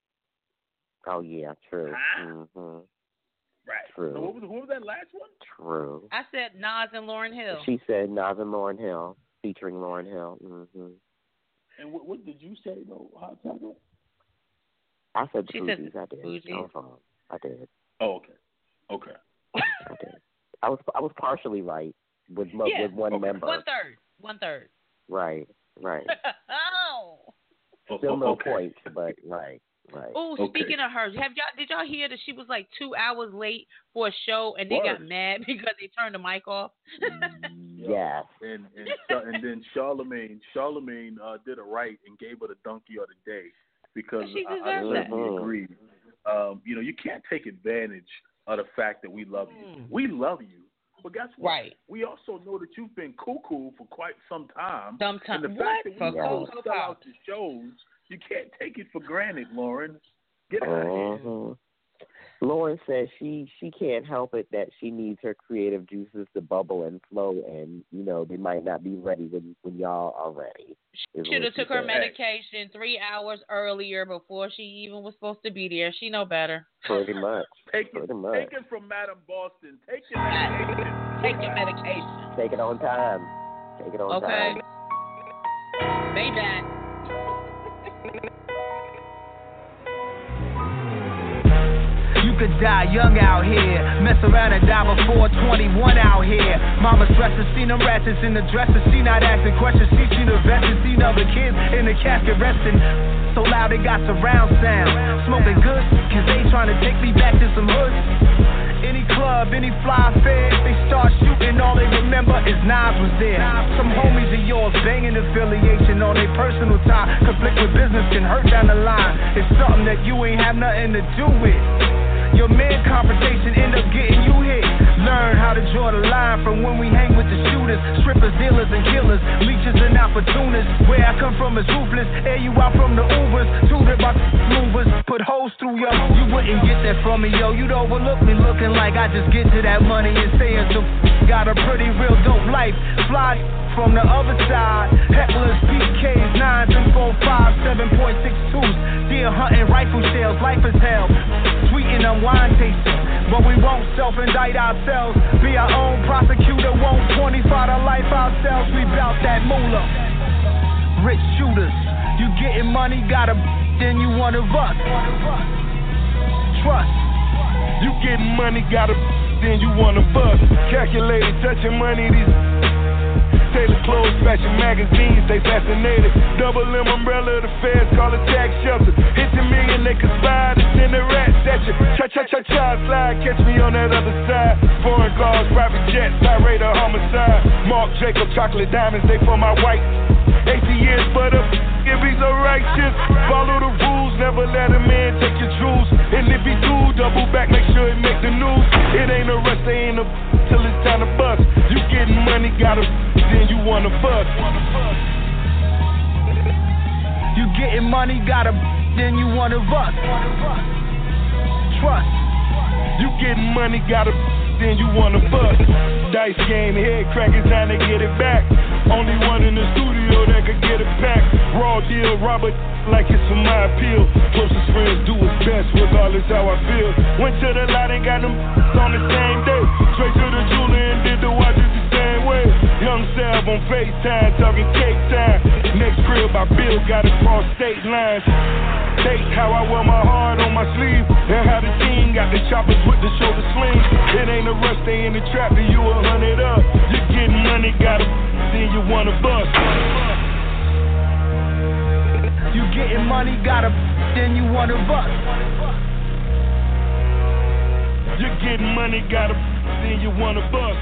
Oh yeah, true. Huh? Mhm. Right. True. So what was who was that last one? True. I said Nas and Lauren Hill. She said Nas and Lauren Hill, featuring Lauren Hill. hmm And what, what did you say though? Hot topic? I said the She said Fugees. I did. Fugees. I was wrong. I did. Oh, okay. Okay. I did. I was I was partially right with mo- Yeah. with one Okay. member. One third. One third. Right. Right. oh. Oh, Still no okay. points, but right. Right. Oh, Okay. speaking of her, have y'all did y'all hear that she was like two hours late for a show and they got Word. mad because they turned the mic off? Yes. And and Char- and then Charlemagne Charlemagne uh, did it right and gave her the donkey of the day because She I, I deserves that. certainly agree. Um, you know, you can't take advantage of the fact that we love you. We love you, but guess what? Right. We also know that you've been cuckoo for quite some time. Sometime- And the what? fact that For we still Cocoa sell Powder. out the shows, you can't take it for granted, Lauren. Get out of here. Mhm. Lauren says she she can't help it that she needs her creative juices to bubble and flow, and you know they might not be ready when when y'all are ready. is Should what have she took her said. medication three hours earlier before she even was supposed to be there. She know better. Pretty much. Take it, Pretty much. take it from Madam Boston. Take your medication. Take your medication. Take it on time. Take it on Okay. time. Maybach. You could die young out here. Mess around and die before twenty-one out here. Mama stresses, seen them ratchets in the dresser. She not asking questions, she seen the veterans. Seen other kids in the casket resting. So loud they got surround sound. Smoking good, cause they trying to take me back to some hoods. Any club, any fly fair, they start shooting, all they remember is Nas was there. Some homies of yours banging affiliation on their personal time. Conflict with business can hurt down the line. It's something that you ain't have nothing to do with. Your man confrontation end up getting you hit. Learn how to draw the line from when we hang with the shooters, strippers, dealers, and killers, leeches and opportunists. Where I come from is ruthless. Air you out from the Ubers, tutored by movers, put holes through yo. You wouldn't get that from me, yo. You'd overlook me looking like I just get to that money and saying some got a pretty real dope life. Fly from the other side, hecklers, P Ks, nine, three, four, five, seven point six twos, deer hunting, rifle shells, life is hell. Sweetin' them wine tasting, but we won't self-indict ourselves. Be our own prosecutor, won't twenty-five to life ourselves. We bout that moolah. Rich shooters, you getting money, got a then you one of us. Trust. You getting money, got a then you one of us. Calculated, touching money, these Taylor clothes, fashion magazines, they fascinated. Double M umbrella, the feds call it tax shelter. Hit the million, they conspire to send the rats at you. Cha cha cha cha slide, catch me on that other side. Foreign cars, private jets, irate or homicide. Mark Jacob, chocolate diamonds, they for my white. eighty years, but up if he's so righteous. Follow the rules, never let a man take your jewels. And if he do, double back, make sure it make the news. It ain't a rush, they ain't a till it's time to bust. You getting money, got a then you wanna bust. You getting money, got a then you wanna bust. Trust. You getting money, got a then you wanna bust. Dice game, head cracking, time to get it back. Only one in the studio that could get it back. Raw deal, Robert, like it's for my appeal. Closest friends do his best, regardless how I feel. Went to the lot and got them on the same day. Straight to the jeweler and did the watches the same way. Young Sav on FaceTime, talking cake time. Next crib I build, got it cross state lines. Take how I wear my heart on my sleeve. And how the team got the choppers with the shoulder sling. It ain't a rush, they in the trap, and you a hundred up. You getting money, got a then you wanna bust. You getting money, got a then you wanna bust. You getting money, got a then you wanna bust.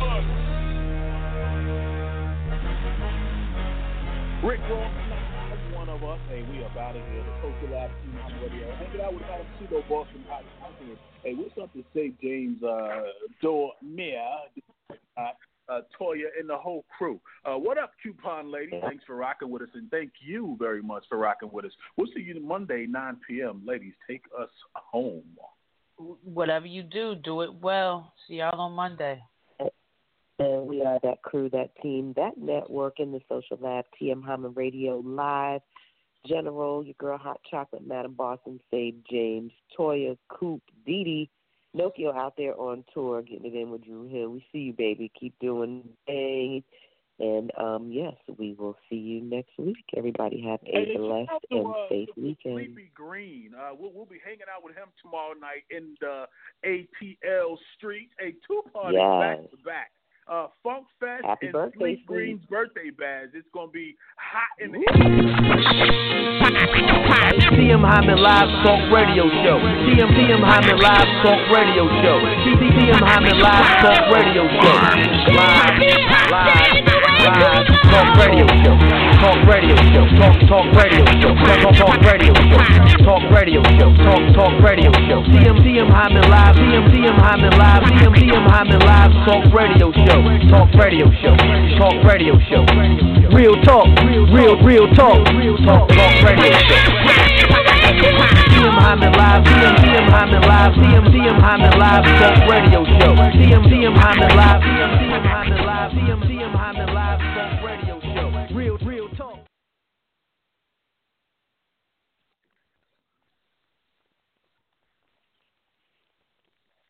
Rick Ross, one of us. Hey, we are out of here. The Social Lab Team on Radio. Hanging out with Adam Pseudo Boston Hot. Hey, what's up to say, James uh, Dormier, uh, uh, Toya, and the whole crew? Uh, what up, Coupon Lady? Thanks for rocking with us, and thank you very much for rocking with us. We'll see you Monday, nine p.m. Ladies, take us home. Whatever you do, do it well. See y'all on Monday. And we are that crew, that team, that network in the Social Lab, T M Hyman Radio Live. General, your girl Hot Chocolate, Madam Boston, Save James, Toya, Coop, Dee Dee, Nokio out there on tour, getting it in with Drew Hill. We see you, baby. Keep doing things. And, um, yes, we will see you next week. Everybody have a hey, blessed to, and uh, safe weekend. Sleepy Green. Uh, we'll, we'll be hanging out with him tomorrow night in the A T L Street. A two-party yes. back-to-back. Uh, Funk Fest Happy and birthday, Sleep Green's birthday bash. It's going to be hot in the T M Hyman Live Talk Radio Show. T M T M Hyman Live Talk Radio Show. T M Hyman Live Talk Radio Show. Live, live, live Talk Radio Show. Talk Radio Show. Talk Talk Radio Show. Talk Talk Radio Show. Talk Radio Show. Talk Talk Radio Show. T M T M Hyman Live. T M T M Hyman Live. T M T M Hyman Live Talk Radio Show. Talk Radio Show. Talk Radio Show. Real talk. Real real talk. Talk Talk Radio Show. T M Hyman Live. T M T M Hyman Live. T M T M Hyman Live Talk Radio Show. T M T M Hyman Live. T M T M Hyman Live. T M T M Hyman Live Talk Radio Show. Real